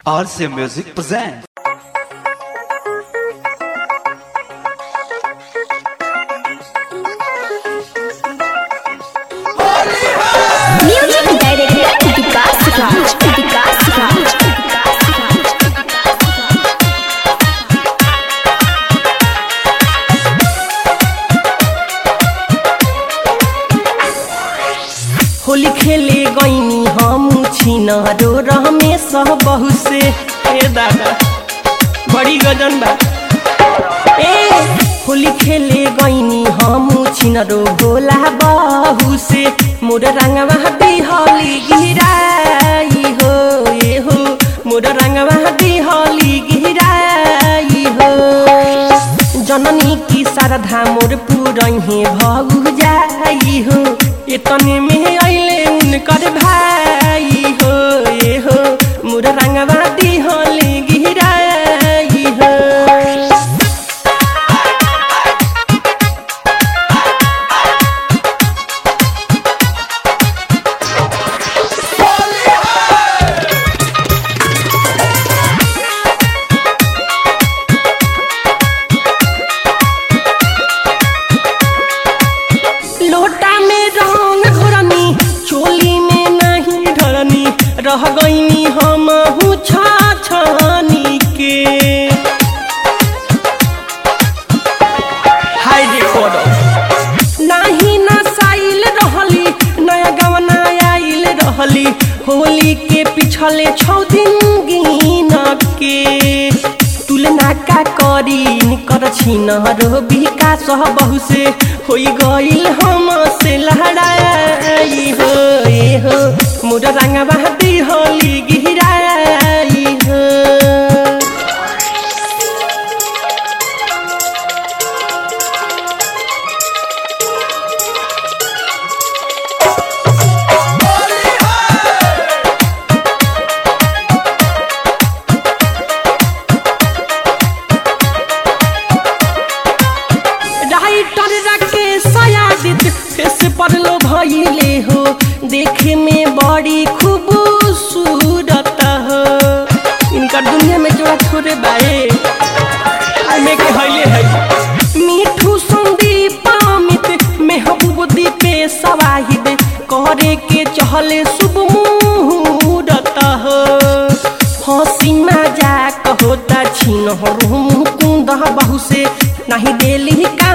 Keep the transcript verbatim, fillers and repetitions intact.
R C Music presents. Music director Vikas Raj, Vikas Raj, Holi खेले गईनी हम छिनारो रमेश बहु से ए दादा बड़ी गजन बा ए होली खेले गईनी हम छिनारो भोला बहु से मोर रंगवा बिहली गिराई हो ए हो मोर रंगवा बिहली गिराई हो जननी की शारदा मोर पुरहे भगु जाई हो इतने में आइले उनकर भाई हो ए हो मोर रंगवा दिहली गिराई हो लोटा में रंग घोरनी चोली में नहीं ढरनी रह गईनी हम छाछनी के हाय रे कोडो नहीं नसाइल रहली नया गवना आइल रहली होली के पिछले छौ दिन गिन के तुलना का करी निकर छिन रो विकास बहु से होई गइल हम से लहराई हो ए हो मोर रंगवा दिहली गिराई हो राइटर रखे सयादित फेस पर लो भइले हो देखे में बड़ी खूबसूरत हो इनका दुनिया में जोड़ा छोड़े बाए आमे के हइले है मीठू संदीप अमित महबूब दीपे सवाहिद करे के चहले शुभ मुहूर्त हो हंसी मजाक होता छिन हो मुकुंद बहु से नहीं देली का